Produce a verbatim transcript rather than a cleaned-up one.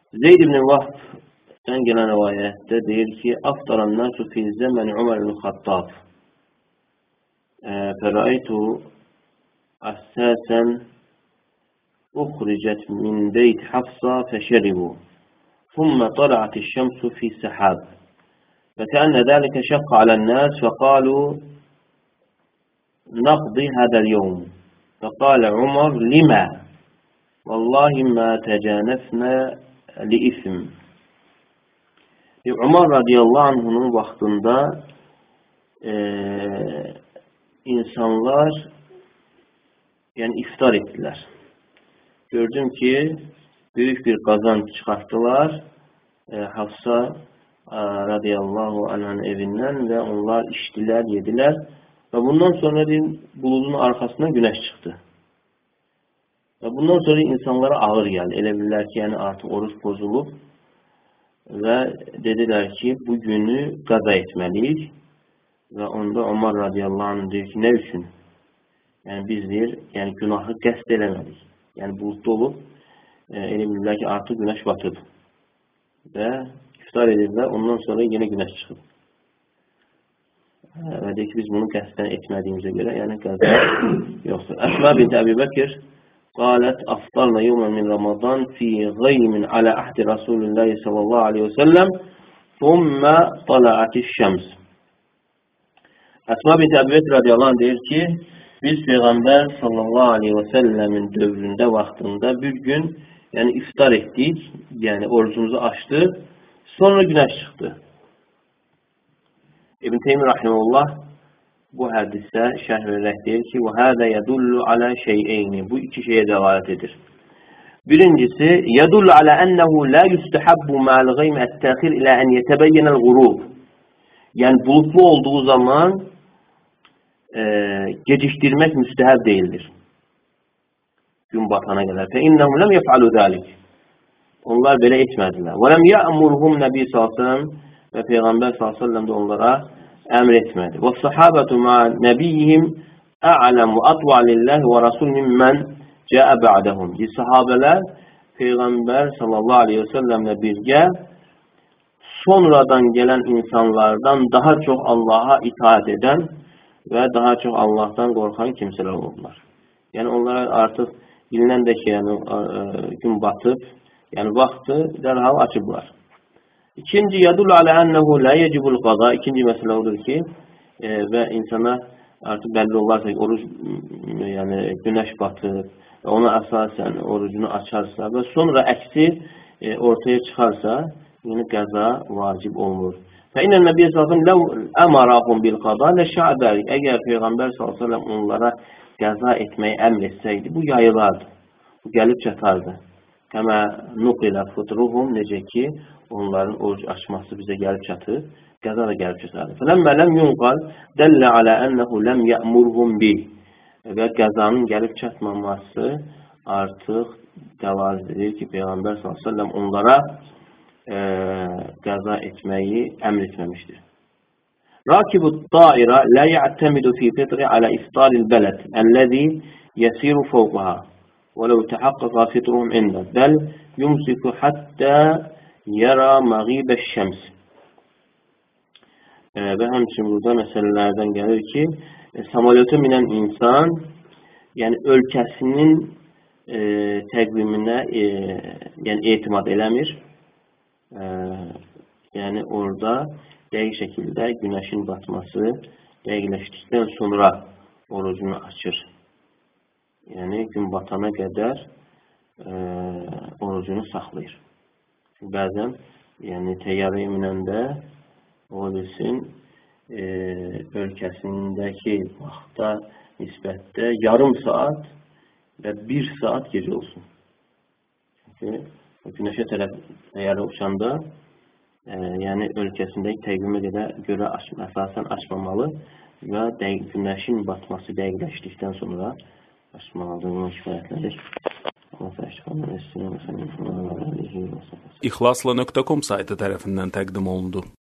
Zeyd ibn Vahb'den gelen rivayette deyir ki, aftaran nasu fi zemen Umar ibn Khattab. Feraitu assasen uhricet min beyt Hafsa feşeribu. ثم طلعت الشمس في سحاب فكأن ذلك شق على الناس فقالوا نقضي هذا اليوم فقال عمر لما والله ما تجانفنا لإثم. Umar radiyallahu anh'ın vaxtında e, insanlar yani iftar ettiler. Gördüm ki büyük bir kazanç çıkarttılar e, Hafsa e, radıyallahu anh'ın evinden ve onlar içtiler, yediler ve bundan sonra bir bulutun arkasından güneş çıktı. Ve bundan sonra insanlara ağır geldi. Elə bilirlər ki, yani artık oruç bozulup ve dediler ki bu günü qaza etmeliyiz ve onda Ömer radıyallahu anh diyor ki ne üçün? Yani biz deyir, yani günahı qəsd eləmədik. Yani bulutlu olup e, elə bilirlər ki artık güneş batıb ve iftar edirlər, ondan sonra yine güneş çıxıb. E, ve deyir ki biz bunu qəsdən etmədiyimizə göre yani qaza yoktur. Əsma bint Əbi Bəkir قالت أفطرنا يوما من رمضان في غيم على عهد رسول الله صلى الله عليه وسلم ثم طلعت الشمس. Əsma bint Əbi Bəkir radiyallahu anh deyir ki, biz Peyğəmbər sallallahu aleyhi ve sellemin dövründə, vaxtında bir gün yani iftar etdik, yani orucumuzu açtık, sonra güneş çıktı. İbn Teymiyyə rahimehullah bu hadisə şərh verərək deyir ki, وَهَذَا يَدُلُّ عَلَى شَيْئَيْنِ Bu iki şeye devalet edir. Birincisi, يَدُلُّ عَلَى أَنَّهُ لَا يُسْتَحَبُّ مَا الْغَيْمِ التَّاخِرِ إِلَى أَنْ يَتَبَيَّنَ الْغُرُوبِ Yani bulutlu olduğu zaman e, geciktirmek müstehab değildir. Gün batana kadar. فَاِنَّهُ لَمْ يَفْعَلُوا ذَٰلِكِ Onlar böyle etmediler. وَلَمْ يَأْمُرْهُمْ Nebi sallallahu aleyhi ve sellem ve Peygamber sallallahu aleyhi ve sellem de onlara emretmedi. Ve sahabatu ma nebiyihim a'lem ve atva lillahi ve rasul mimmen ca'a ba'dahum. Sahabeler Peygamber sallallahu aleyhi ve sellemle birge sonradan gelen insanlardan daha çok Allah'a itaat eden ve daha çok Allah'tan korkan kimseler oldular. Yani onlara artık bilinen de ki yani e, gün batıp yani vakti derhal açıblar. İkinci yadul ala ennehu la yecibul qaza. İkinci mesele odur ki e, ve insana artık belli olarsa oruç yani güneş batır ve ona esasen orucunu açarsa ve sonra eksi e, ortaya çıkarsa yine qaza vacib olmur. Fe innen nebiyye sallallahu aleyhi ve sellem lev emarahum bil qaza le şa'dari. Eğer Peygamber sallallahu aleyhi ve sellem onlara qaza etmeyi emretseydi bu yayılardı. Bu gelip çatardı. Kema nukila futruhum necə ki onların oruç açması bize gelip çatır. Qaza da gelip çatardı. Felemma lem yunqal delle ala ennehu lem ya'murhum bih. Ve qazanın gelip çatmaması artıq dəlalət edir ki Peygamber sallallahu aleyhi ve sellem onlara e, qaza etmeyi emr etmemiştir. Rakibut ta'ira la ya'temidu fi fitri ala iftaril beled ellezî yesiru fawqaha. وَلَوْ تَحَقَّقَ فِطْرُهُمْ عِنْدَ بَلْ يُمْسِكُ حَتَّى يَرَى مَغِيبَ الشَّمْسِ e, Ve hemçin burada meselelerden gelir ki e, samolyota binen insan yani ülkesinin e, təqvimine e, yani etimat eləmir. E, yani orada değişik şekilde güneşin batması dəqiqləşdikdən sonra orucunu açır. Yani gün batana kadar e, orucunu saklayır. Çünkü bazen yani təyyarəyə minəndə o bilsin e, ölkəsindəki vaxta nisbətdə yarım saat ve bir saat gece olsun. Çünkü güneşe tərəf təyyarə uçanda e, yani ölkəsindəki təqvimə göre açma, əsasən açmamalı ve güneşin batması dəqiqləşdikdən sonra açmalıdığını kifayətlədir. İxlasla nöqtə com saytı tərəfindən təqdim olundu.